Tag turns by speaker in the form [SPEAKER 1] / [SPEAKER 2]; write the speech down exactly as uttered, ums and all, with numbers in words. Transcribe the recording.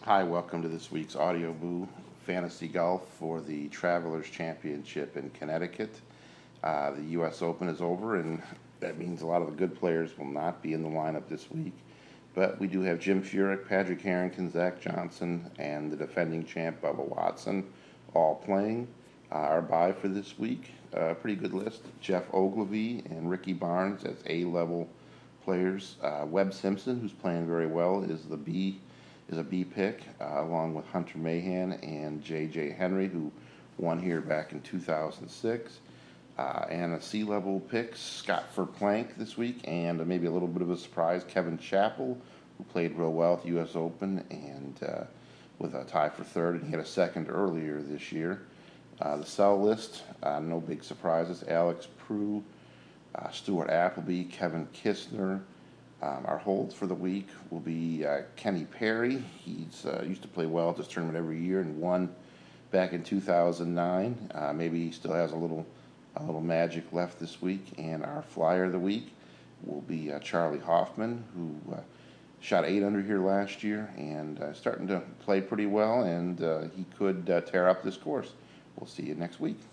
[SPEAKER 1] Hi, welcome to this week's Audio Boo Fantasy Golf for the Travelers Championship in Connecticut. Uh, the U S Open is over, and that means a lot of the good players will not be in the lineup this week. But we do have Jim Furyk, Patrick Harrington, Zach Johnson, and the defending champ Bubba Watson all playing. Uh, our bye for this week, a uh, pretty good list. Jeff Ogilvy and Ricky Barnes as A-level players. Uh, Webb Simpson, who's playing very well, is the B is a B pick, uh, along with Hunter Mahan and J J Henry, who won here back in two thousand six. Uh, and a C-level pick, Scott Verplank this week, and maybe a little bit of a surprise, Kevin Chappell, who played real well at the U S Open and uh, with a tie for third, and he had a second earlier this year. Uh, the sell list, uh, no big surprises. Alex Prue, uh, Stuart Appleby, Kevin Kistner. Um, our holds for the week will be uh, Kenny Perry. He's uh, used to play well at this tournament every year and won back in two thousand nine. Uh, maybe he still has a little a little magic left this week. And our flyer of the week will be uh, Charlie Hoffman, who uh, shot eight under here last year and uh, starting to play pretty well, and uh, he could uh, tear up this course. We'll see you next week.